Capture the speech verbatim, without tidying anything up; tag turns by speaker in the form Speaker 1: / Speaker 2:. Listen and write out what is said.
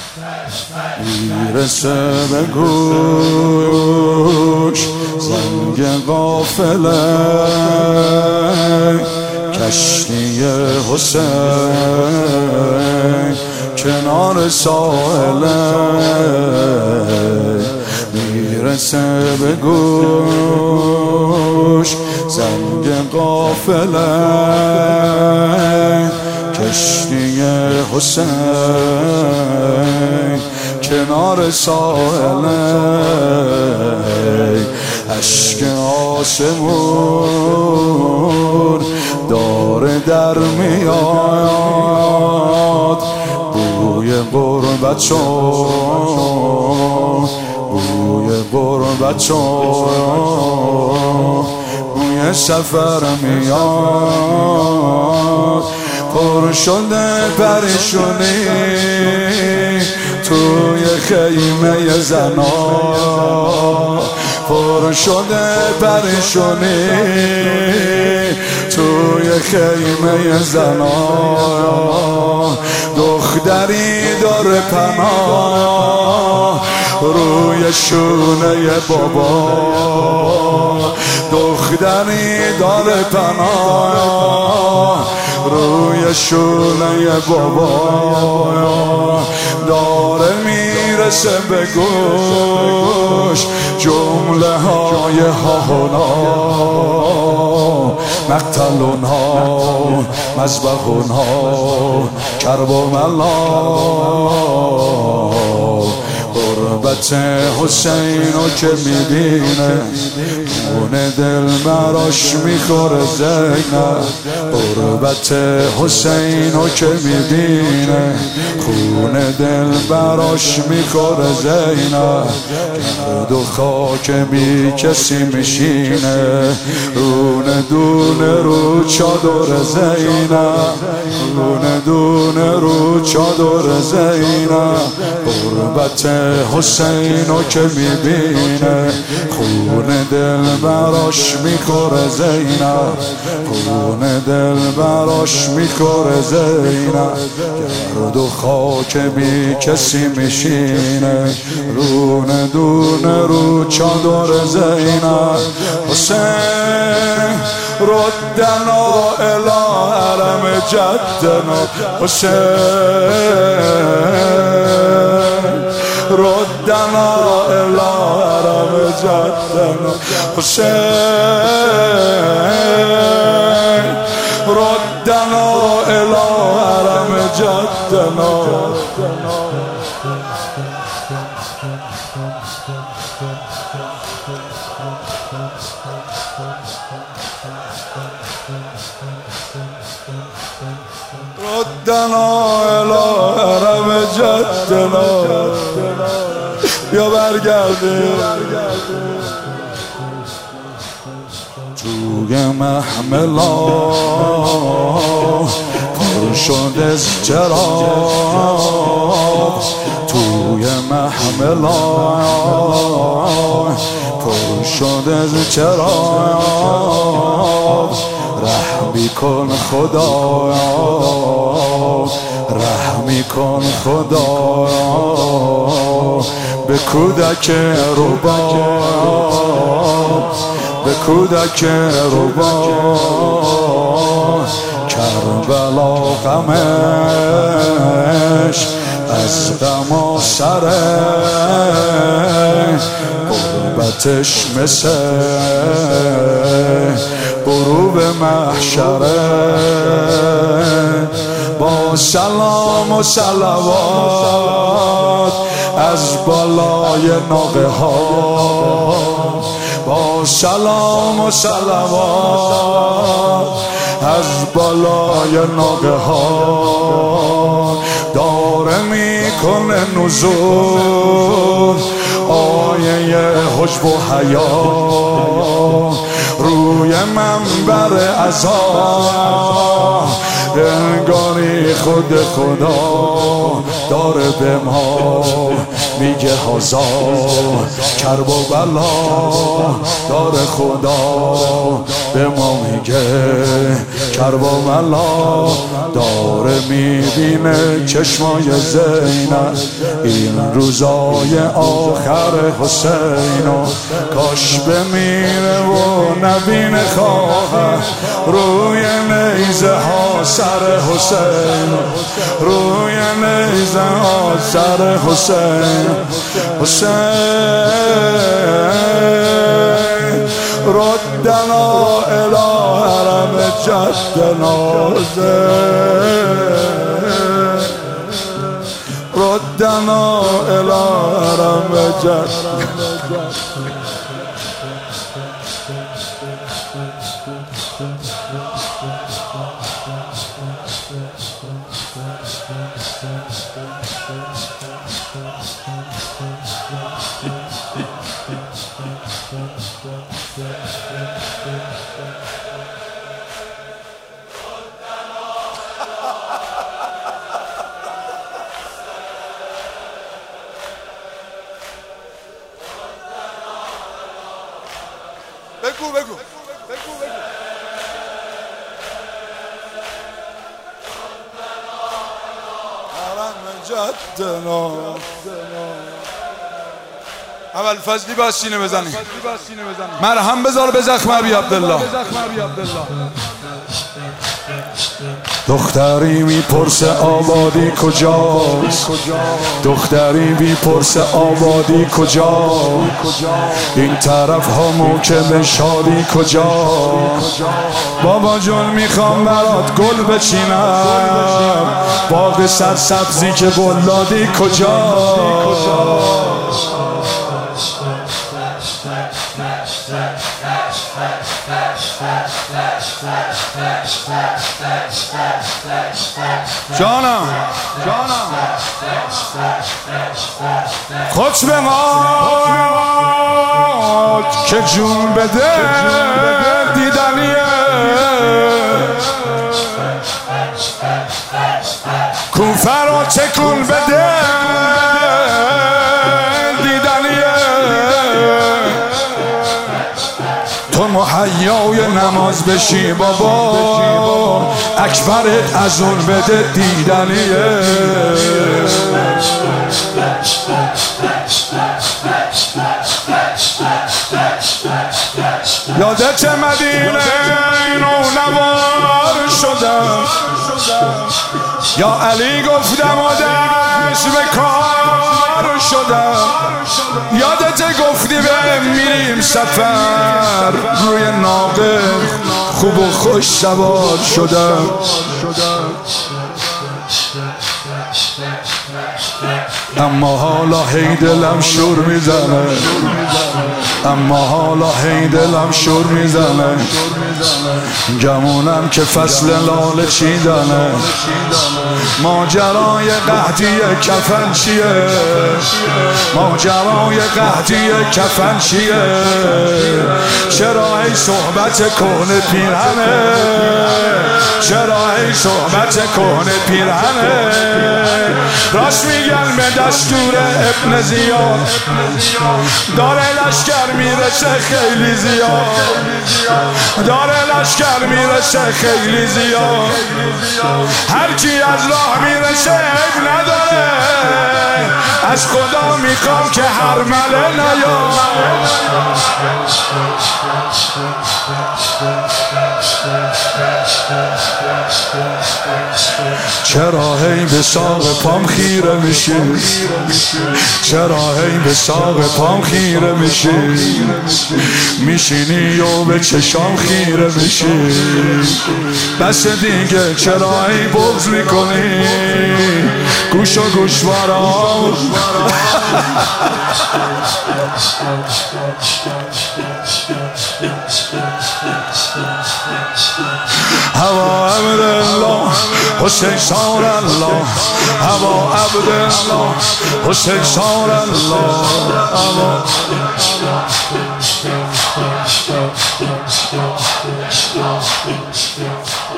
Speaker 1: میرسه به گوش زنگ قافله کشتی حسین کنار ساحله میرسه به گوش زنگ قافله کشتی حسین کنار ساحله اشک آسمون داره در میاد بوی غربتشون بوی غربتشون بوی سفر میاد پر شده پریشونی توی خیمه زنا پر شده پریشونی توی خیمه زنا دختری داره پناه روی شونه بابا دختری داره پناه روی شونه بابا داره میرسه به گوش جمله های هاهونا مقتلون ها مذبحون ها کربلا غربت حسینو که میبینه خون دل براش میخوره زینب غربت حسینو که میبینه خون دل براش میخوره زینب گرد و خاک بی کسی میشینه رونه دونه رو چادر زینب رونه دونه رو چادر زینب غربت حسینو که میبینه خون دل براش میخوره زینب خون دل براش میخوره زینب گرد و خاک بی کسی میشینه رونه دونه رو چادر زینب حسین ردنا الی حرم جدنا حسین ردنا الی حرم جدنا حسین ردنا الی حرم جدنا ردنا الی حرم جدنا یا برگردیم توی محملا پر شد از چراغ توی محملا پر شد از چراغ رحمی کن خدا رحمی کن خدا به کودک رباب به کودک رباب کربلا غمش از غم و سره غربتش مثل غروب محشره با سلام و صلوات از بالای ناقه ها با سلام و صلوات از بالای ناقه ها داره میکنه نزول آیه حجب و حیا روی منبر عزا انگاری خود خدا داره به ما میگه هزار کرب و بلا داره خدا به ما میگه کرب و بلا داره میبینه چشمای زینب این روزای آخر حسینو کاش بمیره و نبینه خواهر روی نیزه ها سر حسین روی نیزه ها سر حسین حسین ردنا الی حرم جدنا ردنا الی حرم جدنا
Speaker 2: بگو بگو بگو بگو
Speaker 1: حرم جدنا
Speaker 2: اول فضلی باز سینه بزنی
Speaker 1: مرهم بذار به زخم ابی عبدالله دختری میپرسه آبادی کجاست دختری میپرسه آبادی کجا این طرف ها موکب شادی کجا بابا جون میخوام برات گل بچینم باغ سرسبزی که بلادی کجا جانم جانم خود به ما که جون بده دیدنیه کوفه رو تکون بده دیدنیه تو مهیای نماز بشی بابا اکبرت از اون بده دیدنیه یادت مدینه نونوار شدم یا علی گفتم و دست به کار شدم یادت گفتی به میریم سفر روی ناقه خوب و خوش سوار شدم اما حالا هی دلم شور میزنه اما حالا هی دلم شور میزنه گمونم که فصل لاله چیدنه ماجرای قحطی کفن چیه ماجرای قحطی کفن چیه چرا ای صحبت کهنه پیرهنه چرا ای صحبت کهنه پیرهنه راست میگن به دستور ابن زیاد داره لشکر میرسه خیلی زیاد داره لشکر میرسه خیلی زیاد هر کی از راه میرسه عیب نداره از خدا میخوام که هر مله نیاد چرا هی به ساق پام خیره میشی چرا هی به ساق پام خیره میشی میشینی و به چشام خیره میشی بس دیگه چرا هی بغض میکنی گوش و گوشوارا هوا عبدالله حسین سار الله هوا عبدالله حسین سار الله هوا